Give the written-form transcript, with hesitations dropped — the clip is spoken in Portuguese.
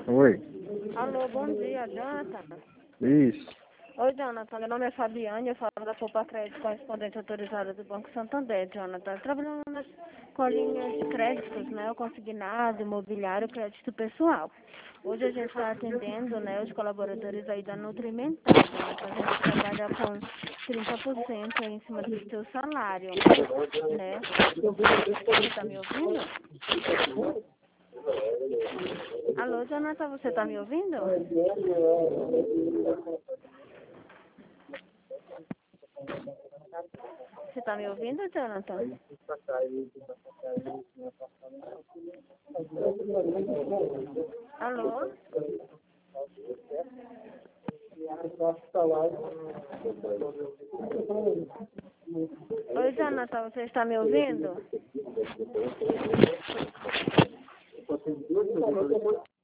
Oi. Alô, bom dia, Jonathan. Isso. Oi, Jonathan, meu nome é Fabiane, eu falo da Poupa Crédito, correspondente autorizada do Banco Santander, Jonathan. Trabalhando com a linha de créditos, né, o consignado, imobiliário, crédito pessoal. Hoje a gente está atendendo, né, os colaboradores aí da Nutrimental, Jonathan. A gente trabalha com 30% em cima do seu salário, né? Você está me ouvindo? Alô, Jonathan, você está me ouvindo? Você está me ouvindo, Jonathan? Alô? Oi, Jonathan, você está me ouvindo?